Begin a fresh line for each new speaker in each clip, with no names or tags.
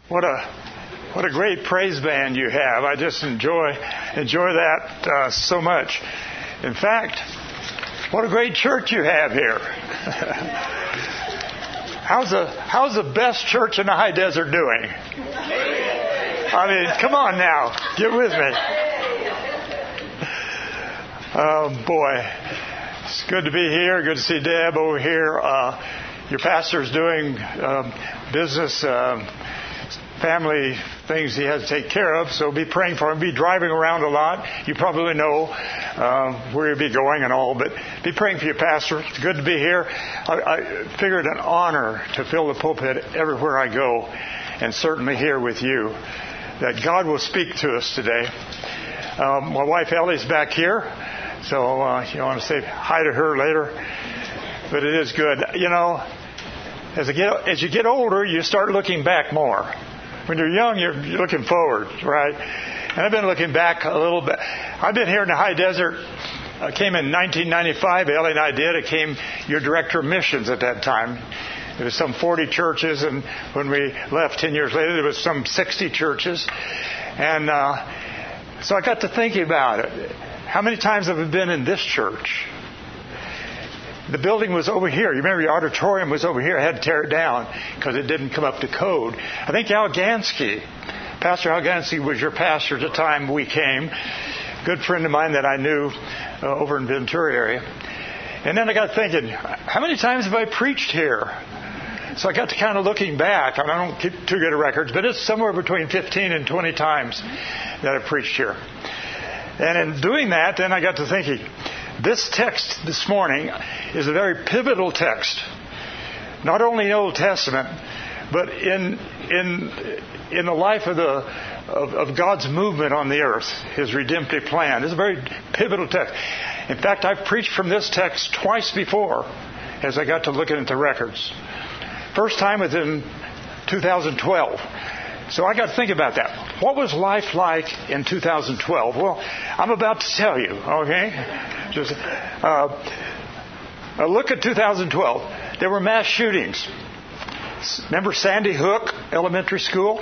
What a great praise band you have. I just enjoy that so much. In fact, what a great church you have here. How's the best church in the high desert doing? I mean, come on now, get with me. Oh boy, it's good to be here. Good to see Deb over here. Your pastor's doing business, family things he has to take care of, so be praying for him. Be driving around a lot. You probably know where you'll be going and all, but be praying for your pastor. It's good to be here. I figured an honor to fill the pulpit everywhere I go, and certainly here with you, that God will speak to us today. My wife Ellie's back here, so you want to say hi to her later. But it is good. You know, as you get older, you start looking back more. When you're young, you're looking forward, right? And I've been looking back a little bit. I've been here in the high desert. I came in 1995. Ellie and I did. I came your director of missions at that time. There was some 40 churches, and when we left 10 years later, there was some 60 churches. And so I got to thinking about it. How many times have I been in this church? The building was over here. You remember your auditorium was over here. I had to tear it down because it didn't come up to code. I think Pastor Al Gansky was your pastor at the time we came. Good friend of mine that I knew over in Ventura area. And then I got thinking, how many times have I preached here? So I got to kind of looking back, and I don't keep too good of records, but it's somewhere between 15 and 20 times that I've preached here. And in doing that, then I got to thinking, this text this morning is a very pivotal text, not only in the Old Testament, but in the life of God's movement on the earth, His redemptive plan. It's a very pivotal text. In fact, I've preached from this text twice before as I got to looking at the records. First time was in 2012. So I got to think about that. What was life like in 2012? Well, I'm about to tell you, okay? Just a look at 2012. There were mass shootings. Remember Sandy Hook Elementary School?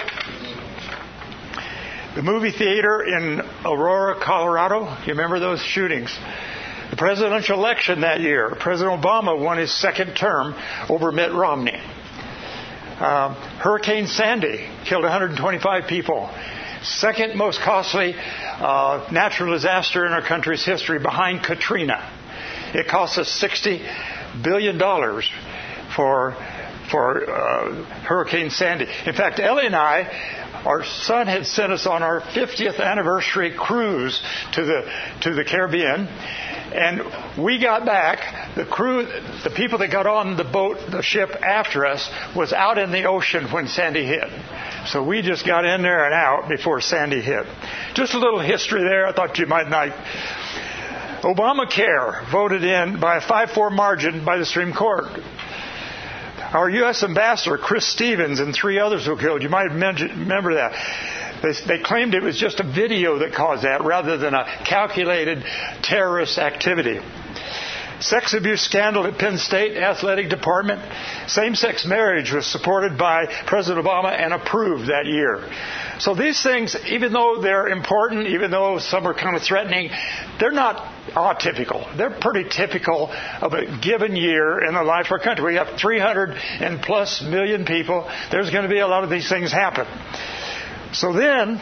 The movie theater in Aurora, Colorado. You remember those shootings? The presidential election that year. President Obama won his second term over Mitt Romney. Hurricane Sandy killed 125 people. Second most costly natural disaster in our country's history behind Katrina. It cost us $60 billion for Hurricane Sandy. In fact, Ellie and I, our son had sent us on our 50th anniversary cruise to the Caribbean. And we got back, the people that got on the ship after us was out in the ocean when Sandy hit. So we just got in there and out before Sandy hit. Just a little history there I thought you might like. Obamacare voted in by a 5-4 margin by the Supreme Court. Our U.S. Ambassador, Chris Stevens, and 3 others were killed. You might remember that. They claimed it was just a video that caused that rather than a calculated terrorist activity. Sex abuse scandal at Penn State Athletic Department. Same-sex marriage was supported by President Obama and approved that year. So these things, even though they're important, even though some are kind of threatening, they're not atypical. They're pretty typical of a given year in the life of our country. We have 300 and plus million people. There's going to be a lot of these things happen. So then,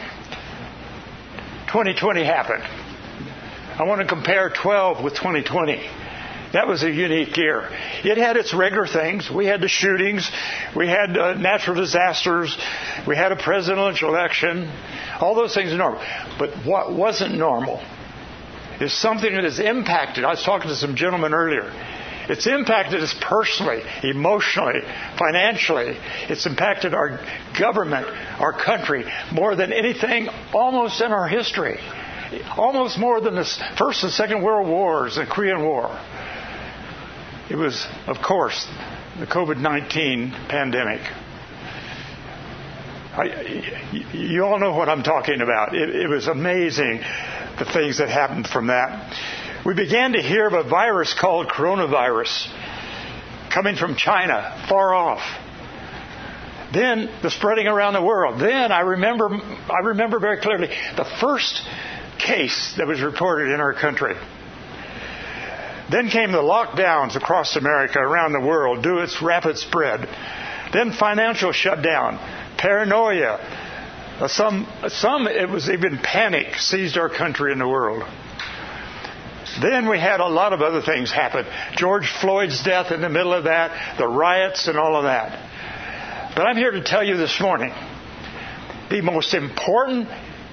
2020 happened. I want to compare 12 with 2020. That was a unique year. It had its regular things. We had the shootings. We had natural disasters. We had a presidential election. All those things are normal. But what wasn't normal is something that has impacted. I was talking to some gentlemen earlier. It's impacted us personally, emotionally, financially. It's impacted our government, our country, more than anything almost in our history. Almost more than the First and Second World Wars, the Korean War. It was, of course, the COVID-19 pandemic. You all know what I'm talking about. It was amazing, the things that happened from that. We began to hear of a virus called coronavirus coming from China, far off. Then the spreading around the world. Then I remember very clearly the first case that was reported in our country. Then came the lockdowns across America, around the world, due to its rapid spread. Then financial shutdown, paranoia. Some it was even panic seized our country and the world. Then we had a lot of other things happen. George Floyd's death in the middle of that, the riots and all of that. But I'm here to tell you this morning, the most important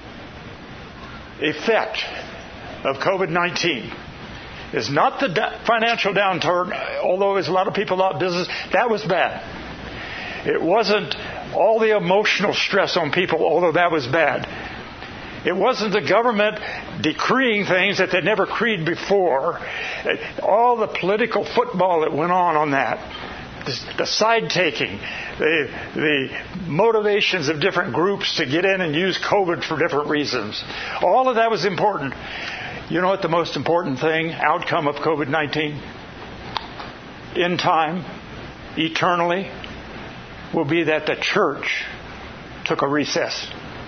effect of COVID-19 is not the financial downturn, although there's a lot of people out of business. That was bad. It wasn't all the emotional stress on people, although that was bad. It wasn't the government decreeing things that they'd never decreed before. All the political football that went on that. The side taking, the motivations of different groups to get in and use COVID for different reasons. All of that was important. You know what the most important outcome of COVID-19 in time, eternally, will be that the church took a recess.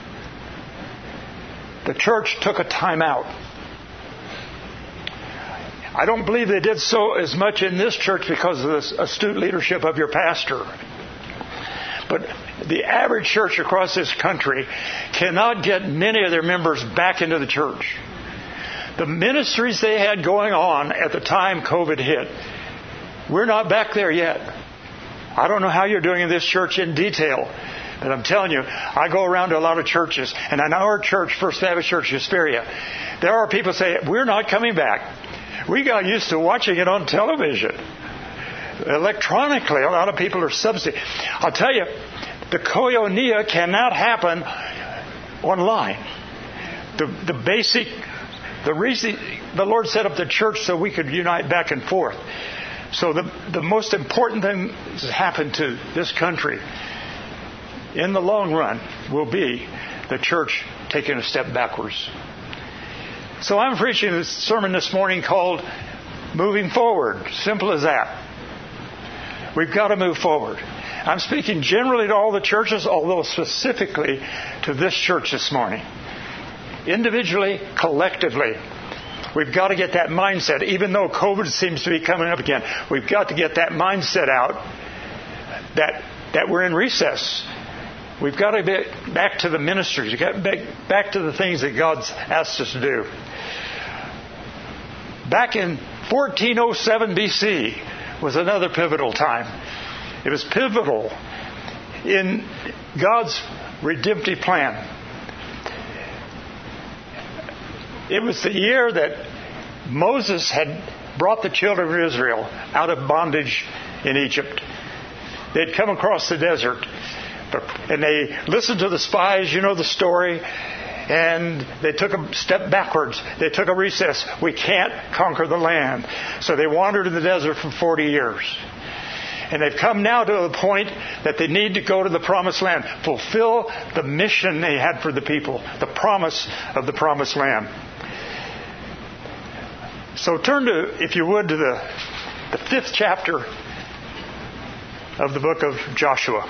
The church took a time out. I don't believe they did so as much in this church because of the astute leadership of your pastor. But the average church across this country cannot get many of their members back into the church. The ministries they had going on at the time COVID hit, we're not back there yet. I don't know how you're doing in this church in detail, but I'm telling you, I go around to a lot of churches, and I know our church, First Baptist Church, Hesperia, there are people who say, we're not coming back. We got used to watching it on television. Electronically, a lot of people are substituting. I'll tell you, the koinonia cannot happen online. The reason the Lord set up the church so we could unite back and forth. So the most important thing that's happened to this country in the long run will be the church taking a step backwards. So I'm preaching this sermon this morning called Moving Forward. Simple as that. We've got to move forward. I'm speaking generally to all the churches, although specifically to this church this morning. Individually, collectively, we've got to get that mindset. Even though COVID seems to be coming up again, we've got to get that mindset out that we're in recess. We've got to get back to the ministries. We've got to get back to the things that God's asked us to do. Back in 1407 BC was another pivotal time. It was pivotal in God's redemptive plan. It was the year that Moses had brought the children of Israel out of bondage in Egypt. They'd come across the desert. And they listened to the spies, you know the story, and they took a step backwards. They took a recess. We can't conquer the land. So they wandered in the desert for 40 years. And they've come now to the point that they need to go to the promised land, fulfill the mission they had for the people, the promise of the promised land. So turn to, if you would, to the 5th chapter of the book of Joshua.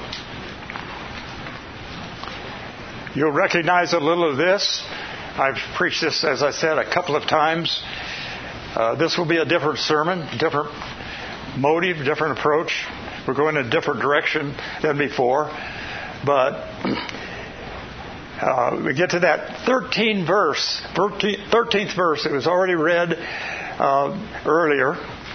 You'll recognize a little of this. I've preached this, as I said, a couple of times. This will be a different sermon, different motive, different approach. We're going in a different direction than before. But we get to that 13th verse. It was already read earlier.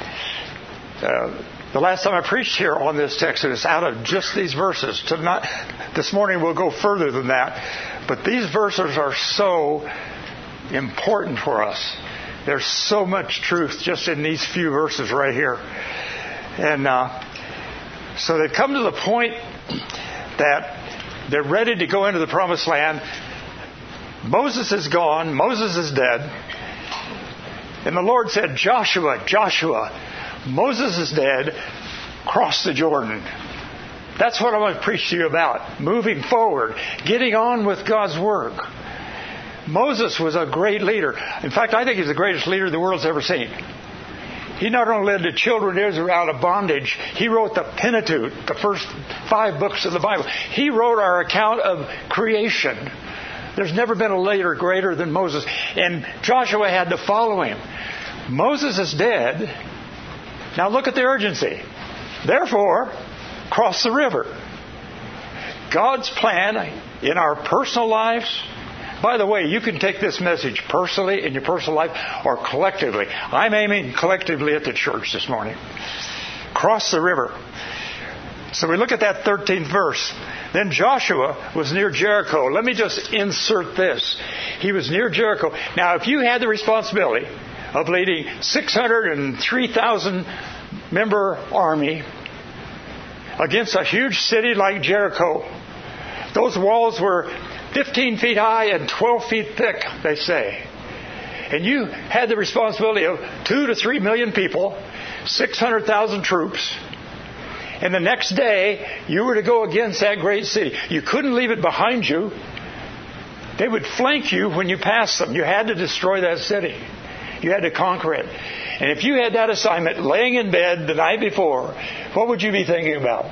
The last time I preached here on this text, it was out of just these verses. This morning we'll go further than that. But these verses are so important for us. There's so much truth just in these few verses right here. And so they've come to the point that they're ready to go into the promised land. Moses is gone. Moses is dead. And the Lord said, Joshua, Moses is dead. Cross the Jordan. That's what I want to preach to you about. Moving forward. Getting on with God's work. Moses was a great leader. In fact, I think he's the greatest leader the world's ever seen. He not only led the children of Israel out of bondage, he wrote the Pentateuch, the first 5 books of the Bible. He wrote our account of creation. There's never been a leader greater than Moses. And Joshua had to follow him. Moses is dead. Now look at the urgency. Therefore, cross the river. God's plan in our personal lives. By the way, you can take this message personally in your personal life or collectively. I'm aiming collectively at the church this morning. Cross the river. So we look at that 13th verse. Then Joshua was near Jericho. Let me just insert this. He was near Jericho. Now, if you had the responsibility of leading 603,000 member army against a huge city like Jericho, those walls were 15 feet high and 12 feet thick, they say. And you had the responsibility of 2 to 3 million people, 600,000 troops. And the next day, you were to go against that great city. You couldn't leave it behind you. They would flank you when you passed them. You had to destroy that city. You had to conquer it. And if you had that assignment laying in bed the night before, what would you be thinking about?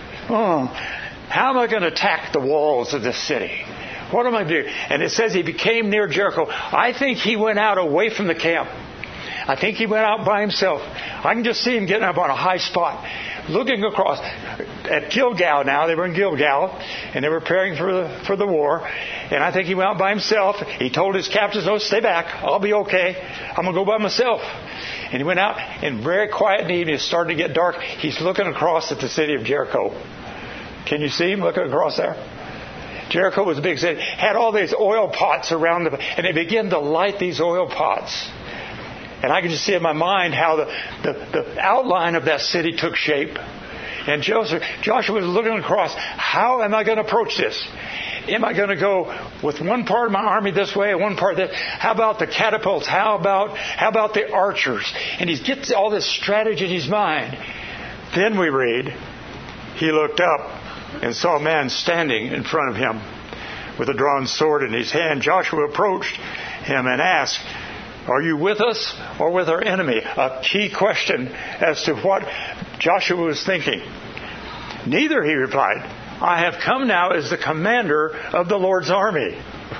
How am I going to attack the walls of this city? What am I doing? And it says he became near Jericho. I think he went out away from the camp. I think he went out by himself. I can just see him getting up on a high spot, looking across at Gilgal now. They were in Gilgal, and they were preparing for the war. And I think he went out by himself. He told his captains, "No, stay back. I'll be okay. I'm going to go by myself." And he went out, and very quiet in the evening, it's starting to get dark. He's looking across at the city of Jericho. Can you see him looking across there? Jericho was a big city. Had all these oil pots around them, and they began to light these oil pots. And I can just see in my mind how the outline of that city took shape. And Joshua was looking across. How am I going to approach this? Am I going to go with one part of my army this way and one part that? How about the catapults? How about the archers? And he gets all this strategy in his mind. Then we read, he looked up and saw a man standing in front of him with a drawn sword in his hand. Joshua approached him and asked, "Are you with us or with our enemy?" A key question as to what Joshua was thinking. "Neither," he replied. "I have come now as the commander of the Lord's army."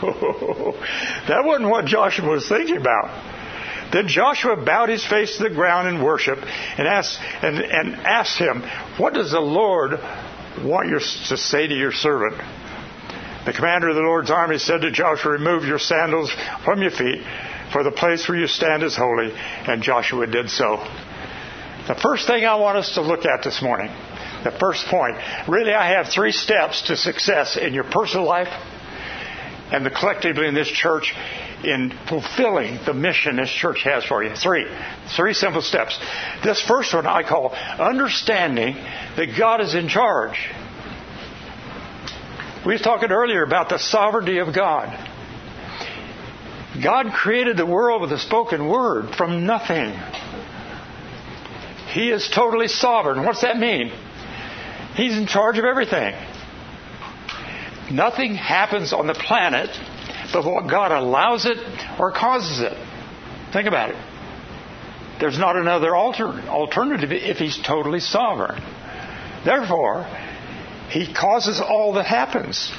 That wasn't what Joshua was thinking about. Then Joshua bowed his face to the ground in worship and asked him, "What does the Lord want you to say to your servant?" The commander of the Lord's army said to Joshua, "Remove your sandals from your feet, for the place where you stand is holy." And Joshua did so. The first thing I want us to look at this morning, the first point, really I have 3 steps to success in your personal life and collectively in this church in fulfilling the mission this church has for you. 3 simple steps. This first one I call understanding that God is in charge. We were talking earlier about the sovereignty of God. God created the world with a spoken word from nothing. He is totally sovereign. What's that mean? He's in charge of everything. Nothing happens on the planet but what God allows it or causes it. Think about it. There's not another alternative if He's totally sovereign. Therefore, He causes all that happens.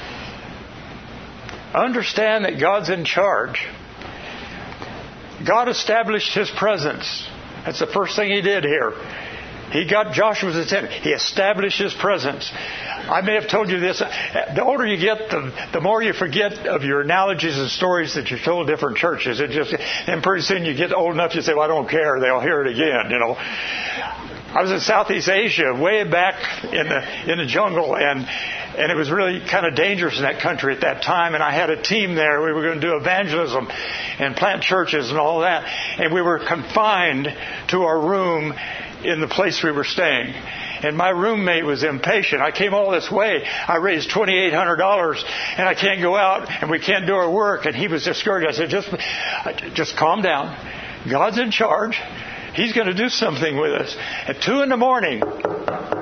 Understand that God's in charge. God established His presence. That's the first thing He did here. He got Joshua's attention. He established His presence. I may have told you this. The older you get, the more you forget of your analogies and stories that you told different churches. And pretty soon you get old enough, you say, "Well, I don't care. They'll hear it again." You know. I was in Southeast Asia, way back in the jungle, and it was really kind of dangerous in that country at that time. And I had a team there. We were going to do evangelism and plant churches and all that. And we were confined to our room in the place we were staying. And my roommate was impatient. I came all this way. I raised $2,800 and I can't go out and we can't do our work. And he was discouraged. I said, just calm down. God's in charge. He's going to do something with us. At 2 a.m,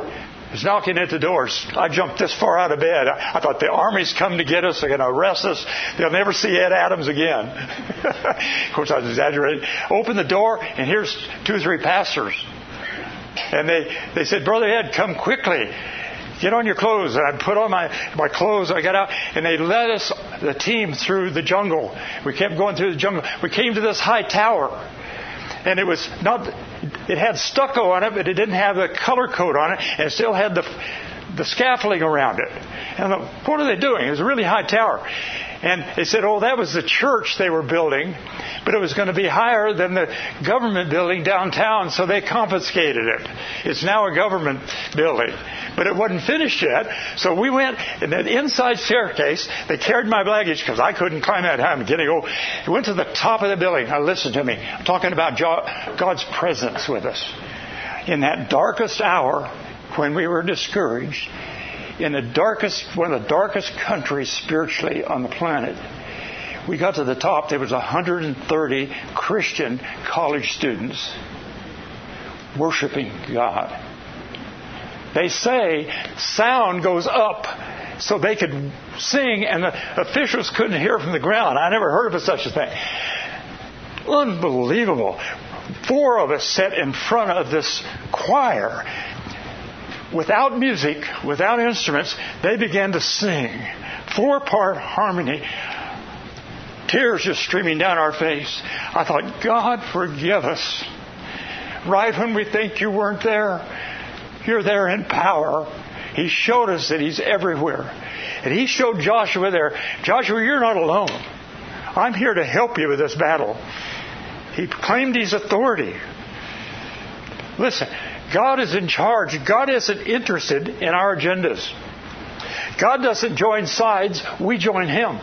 was knocking at the doors. I jumped this far out of bed. I thought the army's come to get us. They're going to arrest us. They'll never see Ed Adams again. Of course, I was exaggerating. Opened the door, and here's 2 or 3 pastors. And they said, Brother Ed, come quickly. Get on your clothes. And I put on my clothes. I got out, and they led us, the team, through the jungle. We kept going through the jungle. We came to this high tower. And it had stucco on it, but it didn't have the color coat on it, and it still had the scaffolding around it. And I thought, what are they doing? It was a really high tower. And they said, that was the church they were building, but it was going to be higher than the government building downtown, so they confiscated it. It's now a government building. But it wasn't finished yet, so we went in the inside staircase. They carried my baggage because I couldn't climb that high. We went to the top of the building. Now listen to me. I'm talking about God's presence with us. In that darkest hour, when we were discouraged, in one of the darkest countries spiritually on the planet, we got to the top. There was 130 Christian college students worshiping God. They say sound goes up so they could sing, and the officials couldn't hear from the ground. I never heard of such a thing. Unbelievable. 4 of us sat in front of this choir. Without music, without instruments, they began to sing. 4-part harmony. Tears just streaming down our face. I thought, God, forgive us. Right when we think you weren't there, you're there in power. He showed us that He's everywhere. And He showed Joshua there, Joshua, you're not alone. I'm here to help you with this battle. He claimed His authority. Listen, God is in charge. God isn't interested in our agendas. God doesn't join sides. We join Him.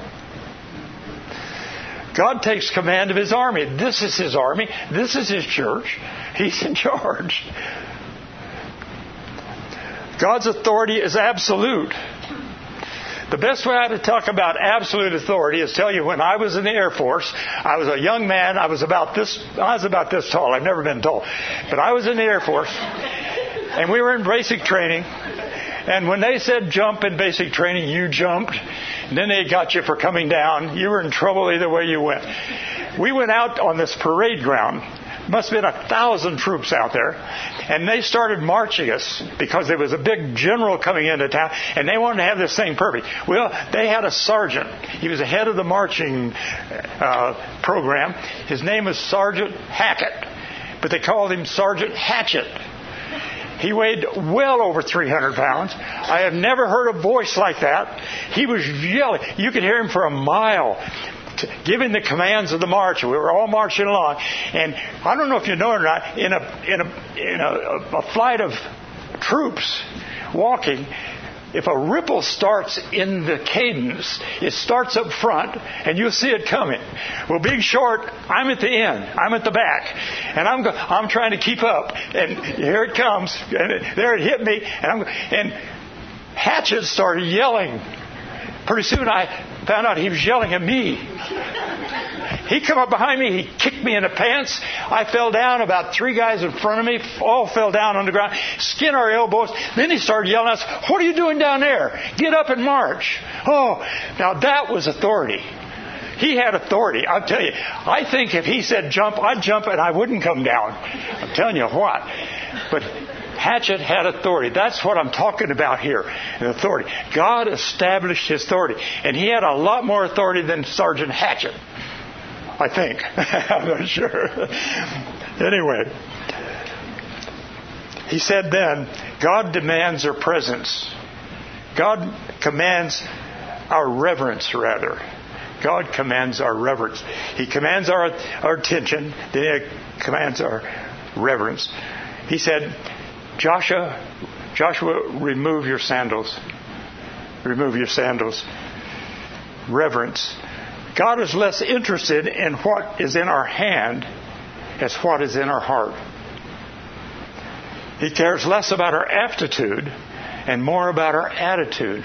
God takes command of His army. This is His army. This is His church. He's in charge. God's authority is absolute. The best way to talk about absolute authority is tell you when I was in the Air Force, I was a young man. I was about this tall. I've never been tall. But I was in the Air Force, and we were in basic training. And when they said jump in basic training, you jumped. And then they got you for coming down. You were in trouble either way you went. We went out on this parade ground. Must have been 1,000 troops out there. And they started marching us because there was a big general coming into town, and they wanted to have this thing perfect. Well, they had a sergeant. He was the head of the marching program. His name was Sergeant Hackett, but they called him Sergeant Hatchet. He weighed well over 300 pounds. I have never heard a voice like that. He was yelling. You could hear him for a mile, giving the commands of the march. We were all marching along, and I don't know if you know it or not. In a flight of troops walking, if a ripple starts in the cadence, it starts up front, and you'll see it coming. Well, being short, I'm at the end. I'm at the back, and I'm trying to keep up. And here it comes, and there it hit me, and Hatchet started yelling. Pretty soon I found out he was yelling at me. He come up behind me. He kicked me in the pants. I fell down. About 3 guys in front of me all fell down on the ground, skin our elbows. Then he started yelling at us, "What are you doing down there? Get up and march." Oh, now that was authority. He had authority. I'll tell you, I think if he said jump, I'd jump and I wouldn't come down. I'm telling you what. But Hatchet had authority. That's what I'm talking about here, authority. God established His authority. And He had a lot more authority than Sergeant Hatchet, I think. I'm not sure. Anyway, he said then, God demands our presence. God commands our reverence, rather. God commands our reverence. He commands our attention. Then He commands our reverence. He said, Joshua, remove your sandals. Remove your sandals. Reverence. God is less interested in what is in our hand as what is in our heart. He cares less about our aptitude and more about our attitude.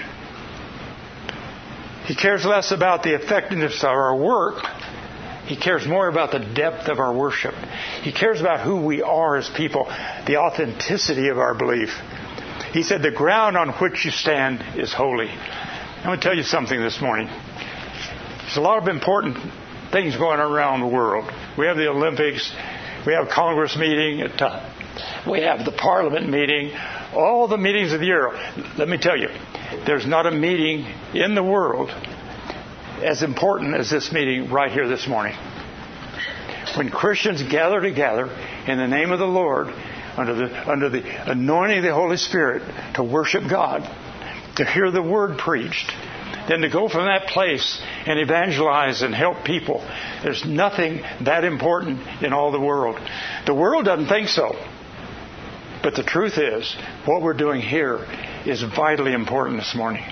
He cares less about the effectiveness of our work. He cares more about the depth of our worship. He cares about who we are as people, the authenticity of our belief. He said, the ground on which you stand is holy. I'm going to tell you something this morning. There's a lot of important things going on around the world. We have the Olympics. We have Congress meeting. We have the Parliament meeting. All the meetings of the year. Let me tell you, there's not a meeting in the world as important as this meeting right here this morning. When Christians gather together in the name of the Lord, under the anointing of the Holy Spirit, to worship God, to hear the Word preached, then to go from that place and evangelize and help people. There's nothing that important in all the world. The world doesn't think so. But the truth is, what we're doing here is vitally important this morning.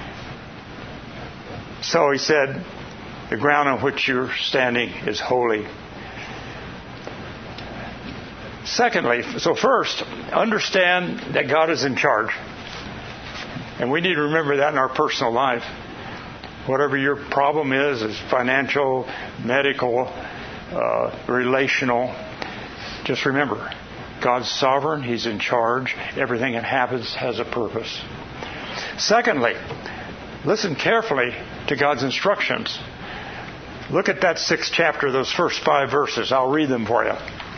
So he said, the ground on which you're standing is holy. Secondly, so first, understand that God is in charge. And we need to remember that in our personal life. Whatever your problem is financial, medical, relational, just remember, God's sovereign. He's in charge. Everything that happens has a purpose. Secondly, listen carefully to God's instructions. Look at that 6th chapter, those first 5 verses. I'll read them for you.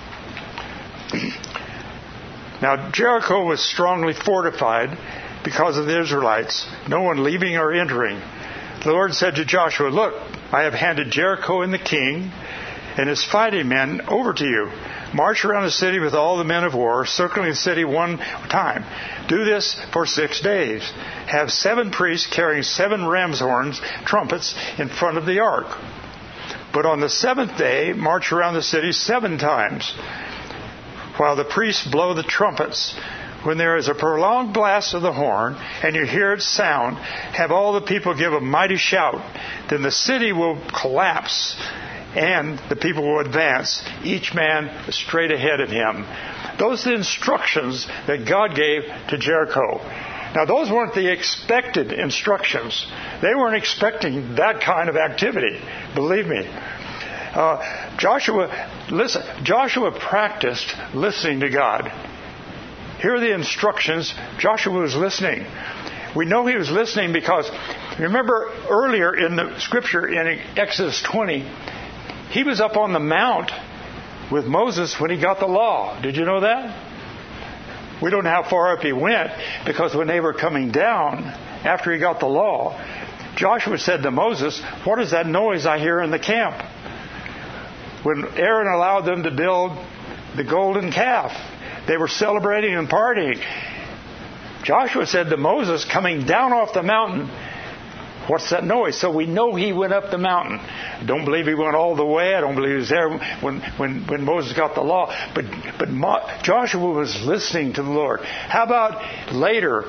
Now, Jericho was strongly fortified because of the Israelites, no one leaving or entering. The Lord said to Joshua, look, I have handed Jericho and the king and his fighting men over to you. March around the city with all the men of war, circling the city one time. Do this for 6 days. Have 7 priests carrying 7 ram's horns, trumpets, in front of the ark. But on the 7th day, march around the city 7 times, while the priests blow the trumpets. When there is a prolonged blast of the horn, and you hear its sound, have all the people give a mighty shout. Then the city will collapse, and the people will advance, each man straight ahead of him. Those are the instructions that God gave to Jericho. Now, those weren't the expected instructions. They weren't expecting that kind of activity, believe me. Joshua practiced listening to God. Here are the instructions. Joshua was listening. We know he was listening because, remember earlier in the scripture in Exodus 20, he was up on the mount with Moses when he got the law. Did you know that? We don't know how far up he went, because when they were coming down after he got the law, Joshua said to Moses, what is that noise I hear in the camp? When Aaron allowed them to build the golden calf, they were celebrating and partying. Joshua said to Moses, coming down off the mountain, what's that noise? So we know he went up the mountain. I don't believe he went all the way. I don't believe he was there when Moses got the law. But Joshua was listening to the Lord. How about later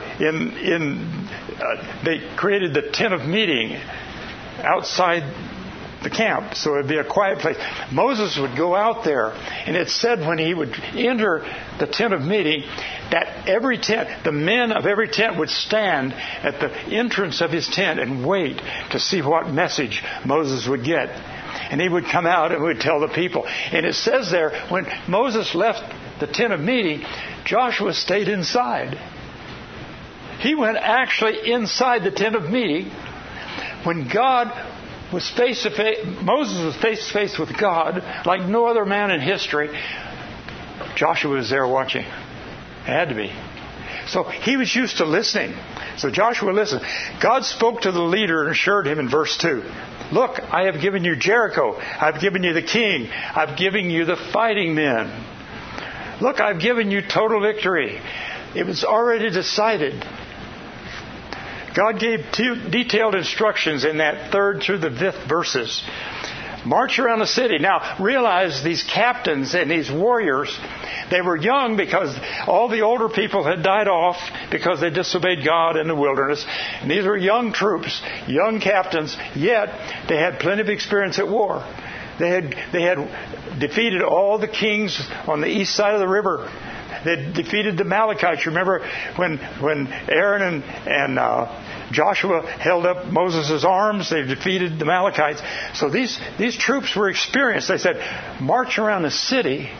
they created the tent of meeting outside the camp, so it would be a quiet place. Moses would go out there, and it said when he would enter the tent of meeting that every tent, the men of every tent would stand at the entrance of his tent and wait to see what message Moses would get. And he would come out and would tell the people. And it says there, when Moses left the tent of meeting, Joshua stayed inside. He went actually inside the tent of meeting. When God was face to face, Moses was face to face with God like no other man in history. Joshua was there watching. It had to be. So he was used to listening. So Joshua listened. God spoke to the leader and assured him in verse 2. Look, I have given you Jericho. I've given you the king. I've given you the fighting men. Look, I've given you total victory. It was already decided. God gave detailed instructions in that 3rd through the 5th verses. March around the city. Now, realize these captains and these warriors, they were young because all the older people had died off because they disobeyed God in the wilderness. And these were young troops, young captains, yet they had plenty of experience at war. They had defeated all the kings on the east side of the river. They defeated the Amalekites. You remember when Aaron and Joshua held up Moses' arms, they defeated the Amalekites. So these troops were experienced. They said, march around the city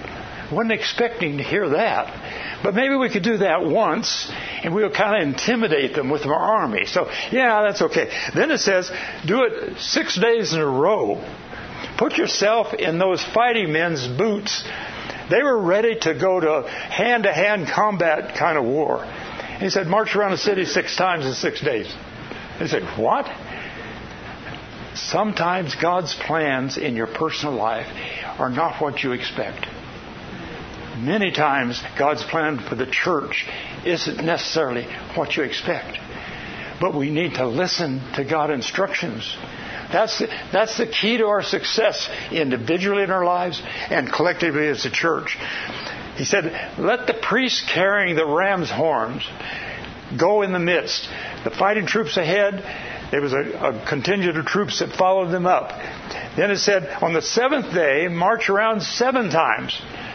Wasn't expecting to hear that. But maybe we could do that once, and we'll kind of intimidate them with our army. So, yeah, that's okay. Then it says, do it 6 days in a row. Put yourself in those fighting men's boots. They were ready to go to hand-to-hand combat kind of war. He said, march around the city 6 times in 6 days. They said, what? Sometimes God's plans in your personal life are not what you expect. Many times God's plan for the church isn't necessarily what you expect. But we need to listen to God's instructions. That's the key to our success individually in our lives and collectively as a church. He said, let the priests carrying the ram's horns go in the midst. The fighting troops ahead, there was a contingent of troops that followed them up. Then it said, on the 7th day, march around 7 times.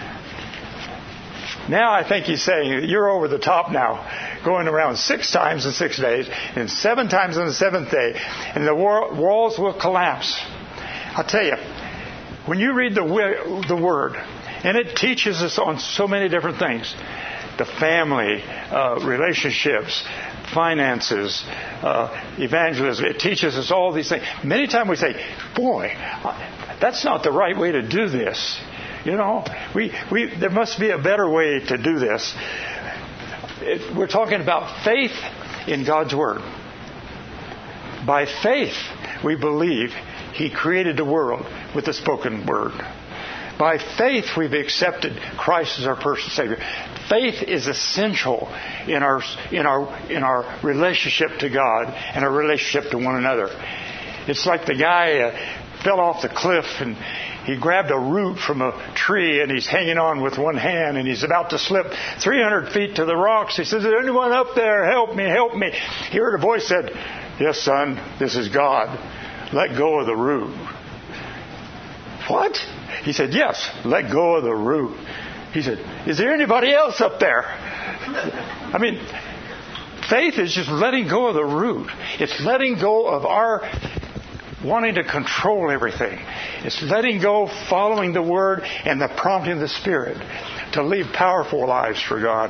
Now I think he's saying, you're over the top now, going around 6 times in 6 days, and 7 times on the 7th day, and the walls will collapse. I'll tell you, when you read the Word, and it teaches us on so many different things, the family, relationships, finances, evangelism, it teaches us all these things. Many times we say, boy, that's not the right way to do this. You know, there must be a better way to do this. We're talking about faith in God's Word. By faith, we believe He created the world with the spoken Word. By faith, we've accepted Christ as our personal Savior. Faith is essential in our relationship to God and our relationship to one another. It's like the guy fell off the cliff and he grabbed a root from a tree and he's hanging on with one hand and he's about to slip 300 feet to the rocks. He says, is anyone up there? Help me, help me. He heard a voice said, yes, son, this is God. Let go of the root. What? He said, yes, let go of the root. He said, is there anybody else up there? I mean, faith is just letting go of the root. It's letting go of our wanting to control everything. It's letting go, following the Word and the prompting of the Spirit to live powerful lives for God.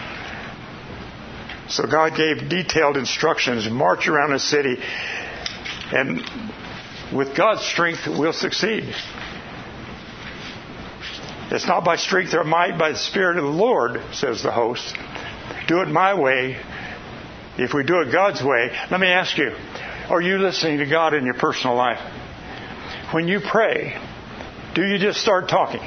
So God gave detailed instructions, march around the city, and with God's strength, we'll succeed. It's not by strength or might, by the Spirit of the Lord, says the host. Do it my way. If we do it God's way, let me ask you, are you listening to God in your personal life? When you pray, do you just start talking?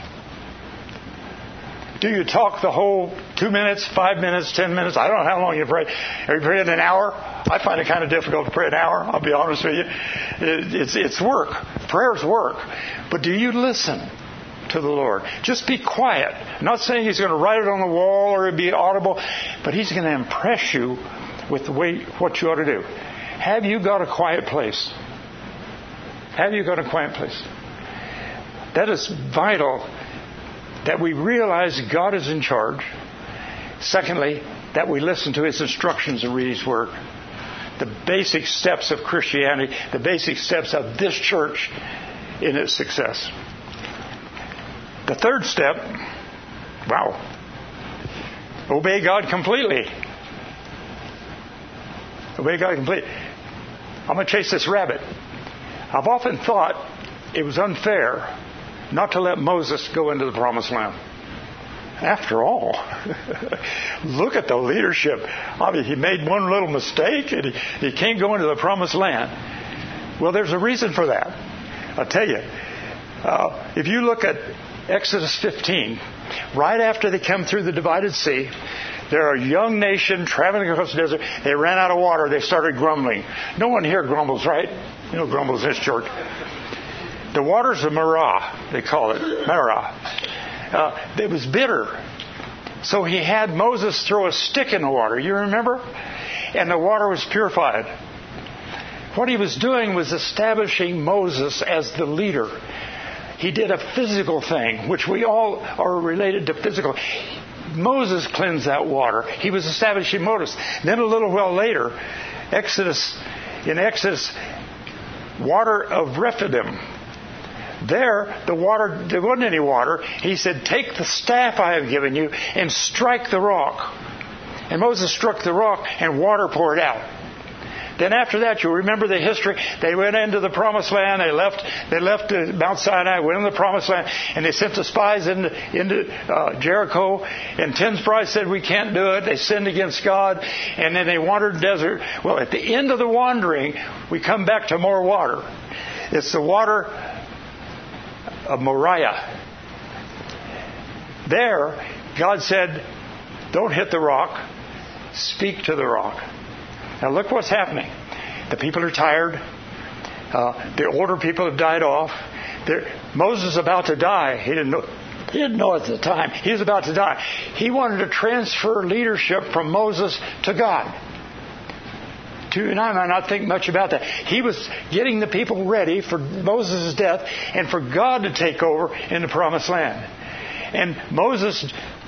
Do you talk the whole 2 minutes, 5 minutes, 10 minutes? I don't know how long you pray. Are you praying an hour? I find it kind of difficult to pray an hour. I'll be honest with you. It's work. Prayer's work. But do you listen to the Lord? Just be quiet. I'm not saying He's going to write it on the wall or it'll be audible, but He's going to impress you with the way what you ought to do. Have you got a quiet place? Have you got a quiet place? That is vital, that we realize God is in charge. Secondly, that we listen to His instructions and read His Word. The basic steps of Christianity, the basic steps of this church in its success. The third step, obey God completely. Obey God completely. I'm going to chase this rabbit. I've often thought it was unfair not to let Moses go into the promised land. After all, look at the leadership. I mean, he made one little mistake and he can't go into the promised land. Well, there's a reason for that. I'll tell you. If you look at Exodus 15, right after they come through the divided sea, they're a young nation traveling across the desert. They ran out of water. They started grumbling. No one here grumbles, right? You know, grumbles in this church. The waters of Marah, they call it, Marah. It was bitter. So he had Moses throw a stick in the water. You remember? And the water was purified. What he was doing was establishing Moses as the leader. He did a physical thing, which we all are related to physical. Moses cleansed that water. He was establishing Moses. Then a little while later, in Exodus, water of Rephidim, There, there wasn't any water. He said, take the staff I have given you and strike the rock. And Moses struck the rock and water poured out. Then after that, you'll remember the history. They went into the Promised Land. They left Mount Sinai, went into the Promised Land, and they sent the spies into Jericho. And 10 spies said, we can't do it. They sinned against God. And then they wandered the desert. Well, at the end of the wandering, we come back to more water. It's the water of Moriah. There, God said, don't hit the rock. Speak to the rock. Now look what's happening. The people are tired. The older people have died off. Moses is about to die. He didn't know at the time. He was about to die. He wanted to transfer leadership from Moses to God. And I might not think much about that. He was getting the people ready for Moses' death and for God to take over in the Promised Land. And Moses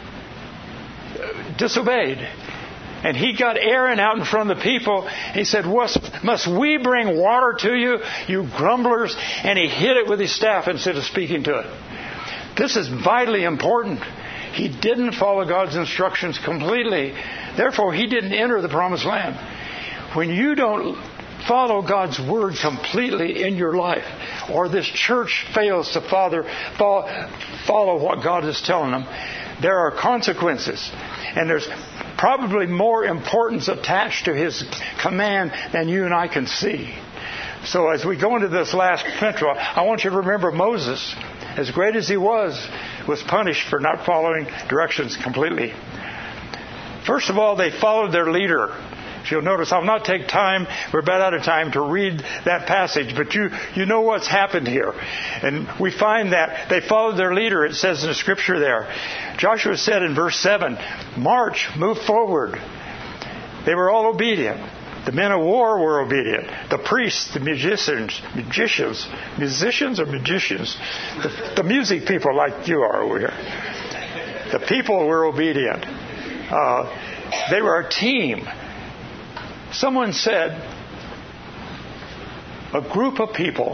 disobeyed. And he got Aaron out in front of the people. He said, must we bring water to you, you grumblers? And he hit it with his staff instead of speaking to it. This is vitally important. He didn't follow God's instructions completely. Therefore, he didn't enter the Promised Land. When you don't follow God's Word completely in your life, or this church fails to follow what God is telling them, there are consequences. And there's probably more importance attached to His command than you and I can see. So as we go into this last pentro, I want you to remember Moses, as great as he was punished for not following directions completely. First of all, they followed their leader. If you'll notice, I'll not take time, we're about out of time to read that passage, but you know what's happened here. And we find that they followed their leader, it says in the scripture there. Joshua said in verse 7, march, move forward. They were all obedient. The men of war were obedient. The priests, the musicians, the music people like you are over here. The people were obedient. They were a team. Someone said, a group of people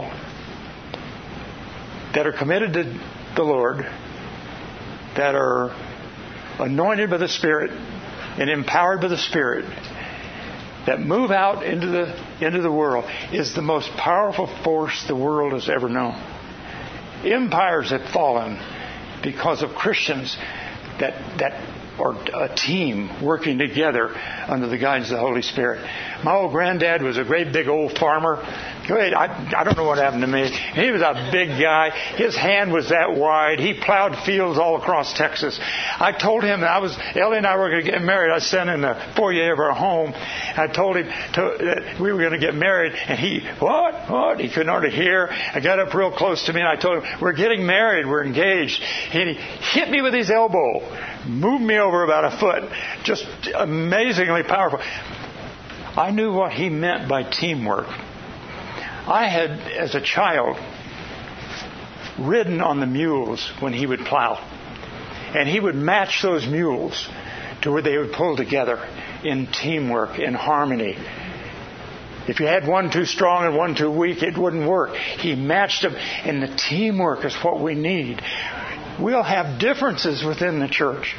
that are committed to the Lord, that are anointed by the Spirit and empowered by the Spirit, that move out into the world, is the most powerful force the world has ever known. Empires have fallen because of Christians that are a team working together under the guidance of the Holy Spirit. My old granddad was a great big old farmer. I don't know what happened to me. He was a big guy. His hand was that wide. He plowed fields all across Texas. I told him Ellie and I were going to get married. I sat in the foyer of our home. I told him that we were going to get married, and he, what? He couldn't hardly hear. I got up real close to me, and I told him, we're getting married. We're engaged. And he hit me with his elbow, moved me over about a foot. Just amazingly powerful. I knew what he meant by teamwork. I had, as a child, ridden on the mules when he would plow. And he would match those mules to where they would pull together in teamwork, in harmony. If you had one too strong and one too weak, it wouldn't work. He matched them, and the teamwork is what we need. We'll have differences within the church.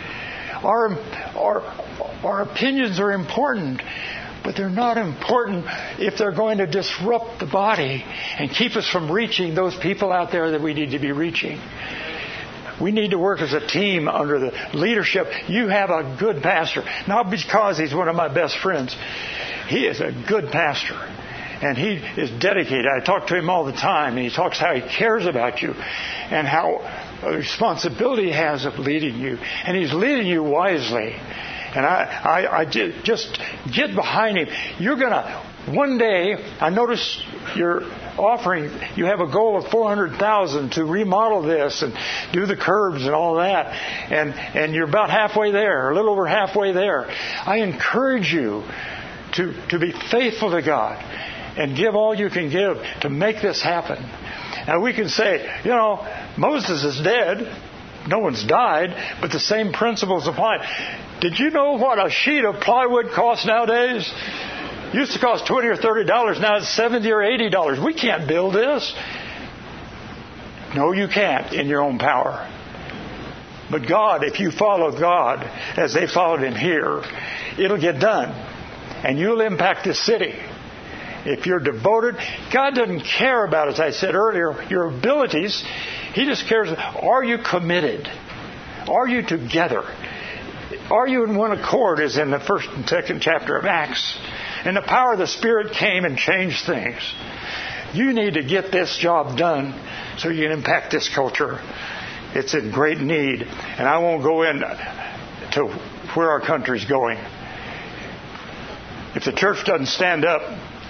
Our opinions are important, but they're not important if they're going to disrupt the body and keep us from reaching those people out there that we need to be reaching. We need to work as a team under the leadership. You have a good pastor, not because he's one of my best friends. He is a good pastor, and he is dedicated. I talk to him all the time, and he talks how he cares about you and how a responsibility he has of leading you. And he's leading you wisely. And I just get behind him. You're going to, one day, I noticed your offering, you have a goal of $400,000 to remodel this and do the curbs and all that. And you're about halfway there, a little over halfway there. I encourage you to be faithful to God and give all you can give to make this happen. Now we can say, Moses is dead. No one's died, but the same principles apply. Did you know what a sheet of plywood costs nowadays? It used to cost $20 or $30. Now it's $70 or $80. We can't build this. No, you can't in your own power. But God, if you follow God as they followed Him here, it'll get done. And you'll impact this city. If you're devoted, God doesn't care about, as I said earlier, your abilities. He just cares, are you committed? Are you together? Are you in one accord, as in the first and second chapter of Acts? And the power of the Spirit came and changed things. You need to get this job done so you can impact this culture. It's in great need. And I won't go into where our country's going. If the church doesn't stand up,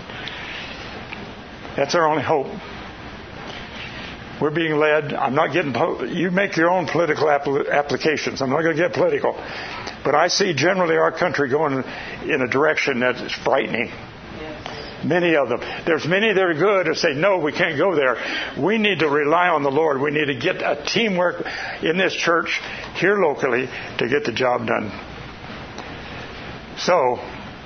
that's our only hope. We're being led. I'm not getting... You make your own political applications. I'm not going to get political. But I see generally our country going in a direction that is frightening. Many of them. There's many that are good who say, no, we can't go there. We need to rely on the Lord. We need to get a teamwork in this church here locally to get the job done. So,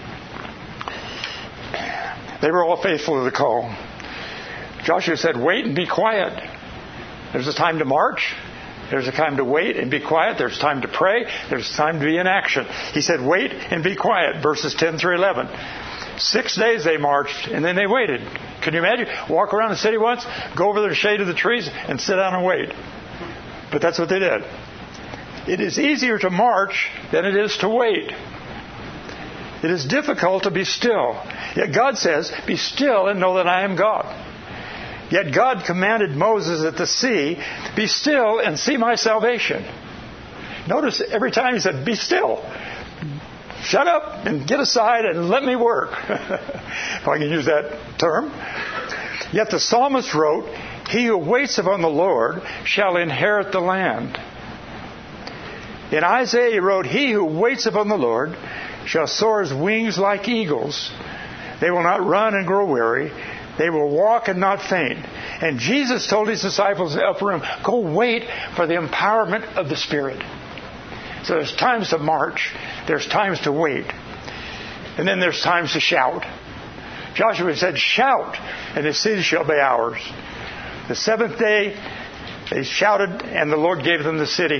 they were all faithful to the call. Joshua said, wait and be quiet. There's a time to march. There's a time to wait and be quiet. There's time to pray. There's time to be in action. He said, wait and be quiet, verses 10 through 11. 6 days they marched, and then they waited. Can you imagine? Walk around the city once, go over the shade of the trees, and sit down and wait. But that's what they did. It is easier to march than it is to wait. It is difficult to be still. Yet God says, be still and know that I am God. Yet God commanded Moses at the sea, be still and see my salvation. Notice every time he said, be still. Shut up and get aside and let me work. If I can use that term. Yet the psalmist wrote, he who waits upon the Lord shall inherit the land. In Isaiah he wrote, he who waits upon the Lord shall soar his wings like eagles. They will not run and grow weary. They will walk and not faint. And Jesus told his disciples in the upper room, go wait for the empowerment of the Spirit. So there's times to march. There's times to wait. And then there's times to shout. Joshua said, shout, and the city shall be ours. The seventh day, they shouted, and the Lord gave them the city.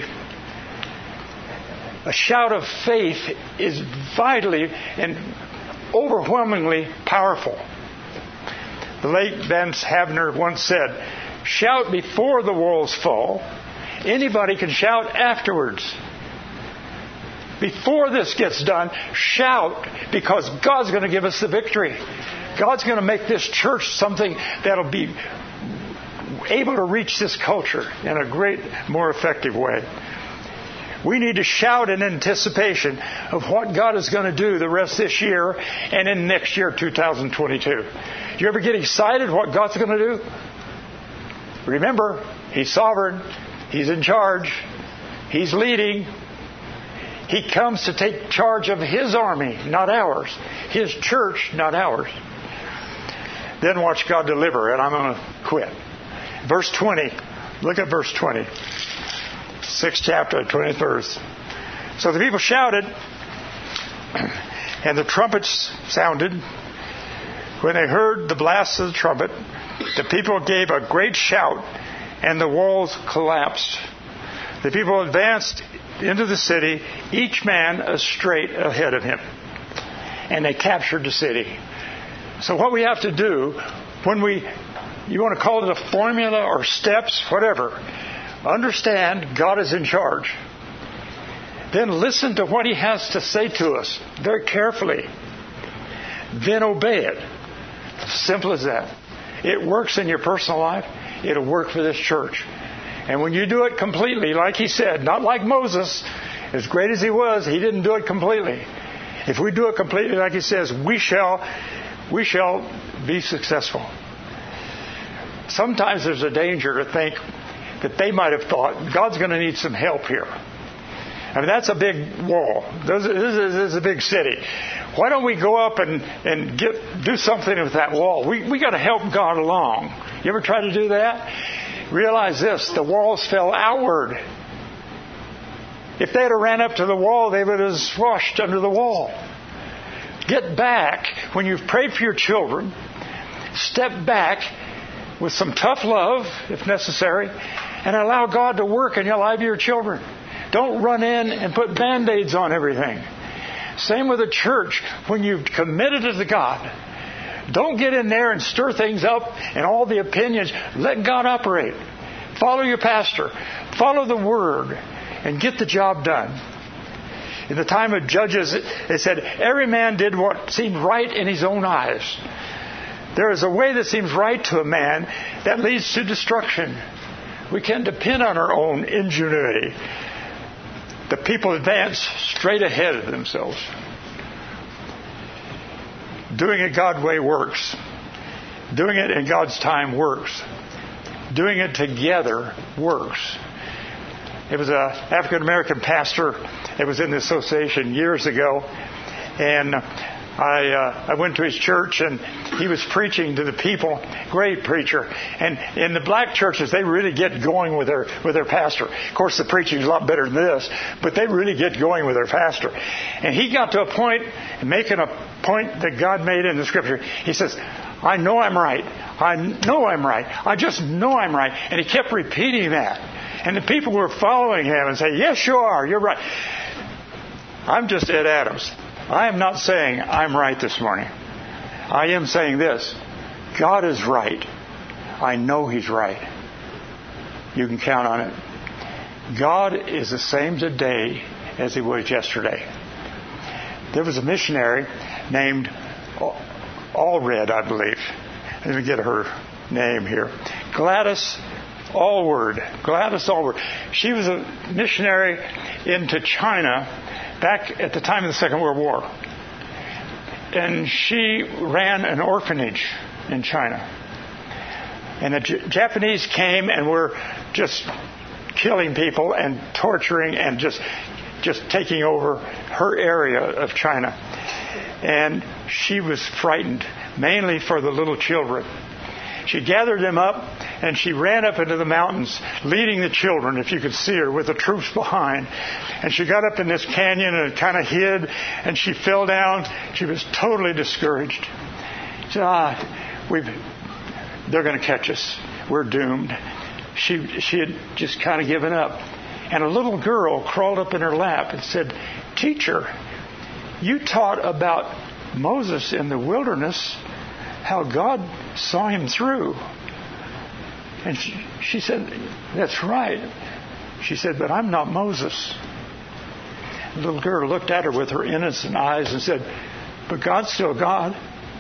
A shout of faith is vitally and overwhelmingly powerful. The late Vance Havner once said, shout before the walls fall. Anybody can shout afterwards. Before this gets done, shout, because God's going to give us the victory. God's going to make this church something that'll be able to reach this culture in a great, more effective way. We need to shout in anticipation of what God is going to do the rest of this year and in next year, 2022. You ever get excited what God's going to do? Remember, He's sovereign. He's in charge. He's leading. He comes to take charge of His army, not ours. His church, not ours. Then watch God deliver, and I'm going to quit. Verse 20. Look at verse 20. 6th chapter, 20th verse. So the people shouted, and the trumpets sounded. When they heard the blast of the trumpet, the people gave a great shout, and the walls collapsed. The people advanced into the city, each man straight ahead of him. And they captured the city. So what we have to do, you want to call it a formula or steps, whatever, understand God is in charge. Then listen to what He has to say to us very carefully. Then obey it. Simple as that. It works in your personal life. It'll work for this church. And when you do it completely, like He said, not like Moses, as great as he was, he didn't do it completely. If we do it completely like He says, we shall be successful. Sometimes there's a danger to think that they might have thought, God's going to need some help here. I mean, that's a big wall. This is a big city. Why don't we go up and do something with that wall? We got to help God along. You ever try to do that? Realize this, the walls fell outward. If they'd have ran up to the wall, they would have squashed under the wall. Get back. When you've prayed for your children, step back with some tough love, if necessary, and allow God to work in your life of your children. Don't run in and put Band-Aids on everything. Same with the church. When you've committed to God, don't get in there and stir things up and all the opinions. Let God operate. Follow your pastor. Follow the Word and get the job done. In the time of Judges, it said, every man did what seemed right in his own eyes. There is a way that seems right to a man that leads to destruction. We can't depend on our own ingenuity. The people advance straight ahead of themselves. Doing it God's way works. Doing it in God's time works. Doing it together works. It was an African American pastor that was in the association years ago, and I went to his church, and he was preaching to the people. Great preacher. And in the black churches, they really get going with their pastor. Of course, the preaching is a lot better than this, but they really get going with their pastor. And he got to a point, making a point that God made in the Scripture. He says, I know I'm right. I know I'm right. I just know I'm right. And he kept repeating that. And the people were following him and saying, yes, you are. You're right. I'm just Ed Adams. I am not saying I'm right this morning. I am saying this. God is right. I know He's right. You can count on it. God is the same today as He was yesterday. There was a missionary named Allred, I believe. Let me get her name here. Gladys Allward. Gladys Allward. She was a missionary into China back at the time of the Second World War. And she ran an orphanage in China. And the Japanese came and were just killing people and torturing and just taking over her area of China. And she was frightened, mainly for the little children. She gathered them up and she ran up into the mountains, leading the children, if you could see her, with the troops behind. And she got up in this canyon and kind of hid, and she fell down. She was totally discouraged. She said, they're going to catch us. We're doomed. She had just kind of given up. And a little girl crawled up in her lap and said, Teacher, you taught about Moses in the wilderness, how God saw him through. And she said, that's right. She said, but I'm not Moses. The little girl looked at her with her innocent eyes and said, but God's still God.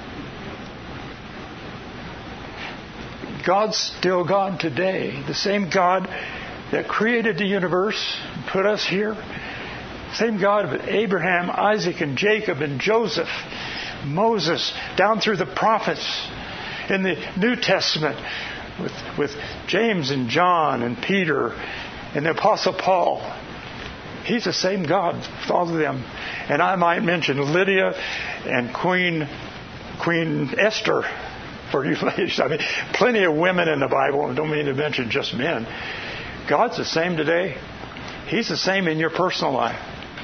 God's still God today. The same God that created the universe and put us here. Same God of Abraham, Isaac, and Jacob, and Joseph, Moses, down through the prophets in the New Testament with James and John and Peter and the Apostle Paul. He's the same God with all of them. And I might mention Lydia and Queen Esther for you ladies. I mean, plenty of women in the Bible. I don't mean to mention just men. God's the same today. He's the same in your personal life.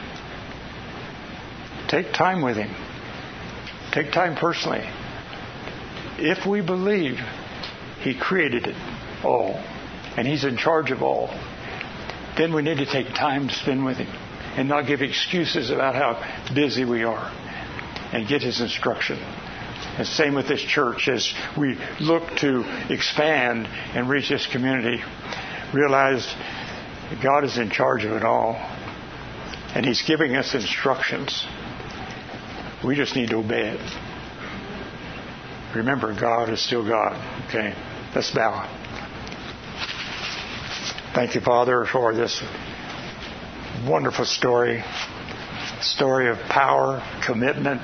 Take time with Him. Take time personally. If we believe He created it all and He's in charge of all, then we need to take time to spend with Him and not give excuses about how busy we are, and get His instruction. And same with this church as we look to expand and reach this community. Realize that God is in charge of it all, and He's giving us instructions. We just need to obey it. Remember, God is still God. Okay, let's bow. Thank you, Father, for this wonderful story of power, commitment.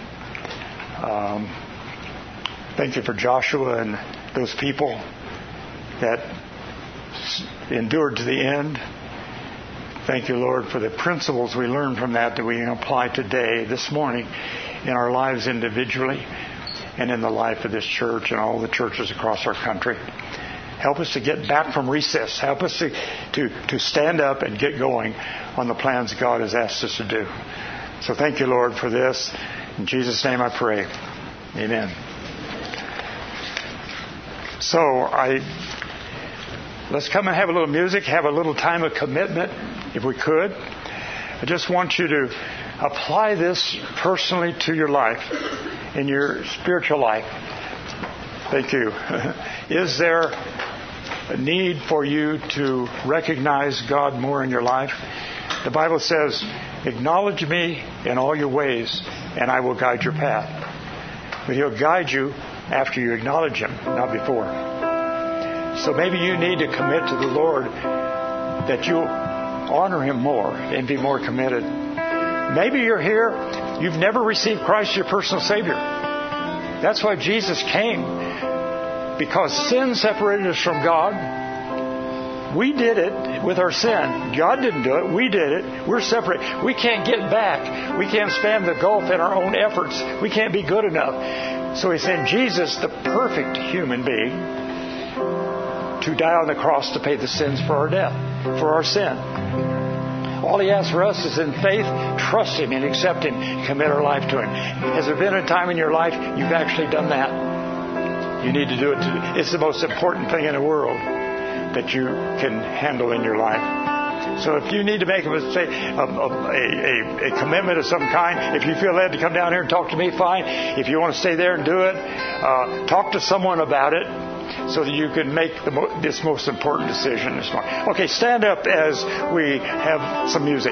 Thank you for Joshua and those people that endured to the end. Thank you, Lord, for the principles we learned from that we can apply today, this morning, in our lives individually and in the life of this church and all the churches across our country. Help us to get back from recess. Help us to stand up and get going on the plans God has asked us to do. So thank you, Lord, for this. In Jesus' name I pray. Amen. Let's come and have a little music, have a little time of commitment, if we could. I just want you to apply this personally to your life, in your spiritual life. Thank you. Is there a need for you to recognize God more in your life? The Bible says, acknowledge me in all your ways, and I will guide your path. But He'll guide you after you acknowledge Him, not before. So maybe you need to commit to the Lord that you'll honor Him more and be more committed. Maybe you're here, you've never received Christ as your personal Savior. That's why Jesus came, because sin separated us from God. We did it with our sin. God didn't do it. We did it. We're separate. We can't get back. We can't span the gulf in our own efforts. We can't be good enough. So He sent Jesus, the perfect human being, to die on the cross to pay the sins for our death, for our sin. All He asks for us is in faith, trust Him and accept Him, commit our life to Him. Has there been a time in your life you've actually done that? You need to do it. It's the most important thing in the world that you can handle in your life. So if you need to make a commitment of some kind, if you feel led to come down here and talk to me, fine. If you want to stay there and do it, talk to someone about it so that you can make this most important decision this morning. Okay, stand up as we have some music.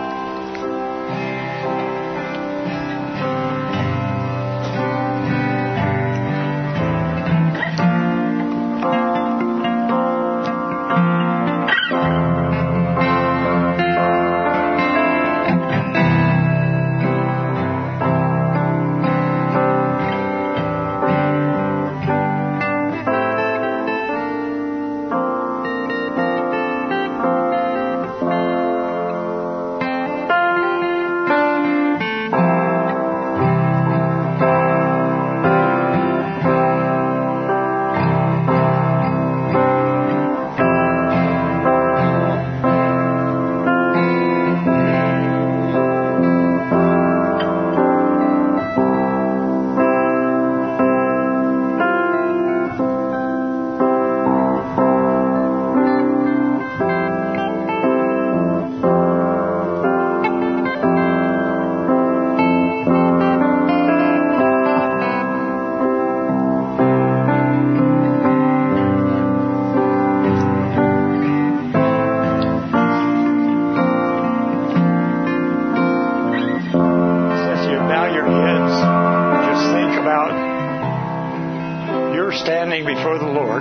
Before the Lord,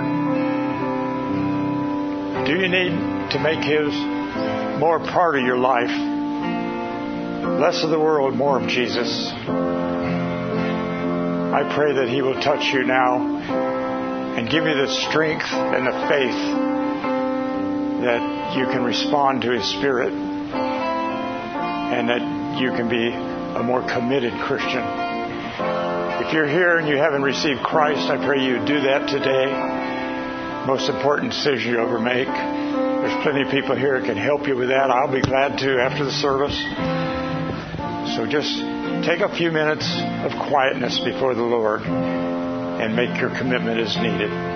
do you need to make His more part of your life? Less of the world, more of Jesus. I pray that He will touch you now and give you the strength and the faith that you can respond to His Spirit and that you can be a more committed Christian. If you're here and you haven't received Christ, I pray you do that today. Most important decision you ever make. There's plenty of people here that can help you with that. I'll be glad to after the service. So just take a few minutes of quietness before the Lord and make your commitment as needed.